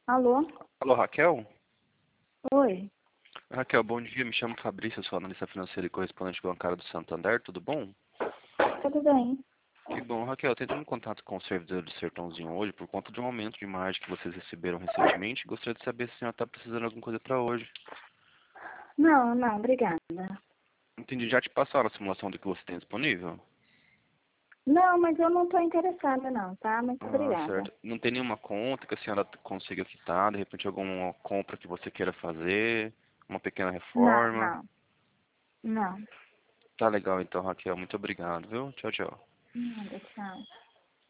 Alô? Alô, Raquel? Oi. Raquel, bom dia. Me chamo Fabrício, sou analista financeiro e correspondente bancário do Santander. Tudo bom? Tudo bem? Que bom, Raquel. Eu tentei um contato com o servidor do Sertãozinho hoje por conta de um aumento de margem que vocês receberam recentemente. Gostaria de saber se a senhora está precisando de alguma coisa para hoje. Não, não, obrigada. Entendi. Já te passaram a simulação do que você tem disponível? Não, mas eu não estou interessada não, tá? Muito Ah, obrigada. certo. Não tem nenhuma conta que a senhora consiga quitar? De repente alguma compra que você queira fazer? Uma pequena Não, reforma? não, não. Tá legal então, Raquel. Muito obrigado, viu? Tchau, tchau. Nada, tchau.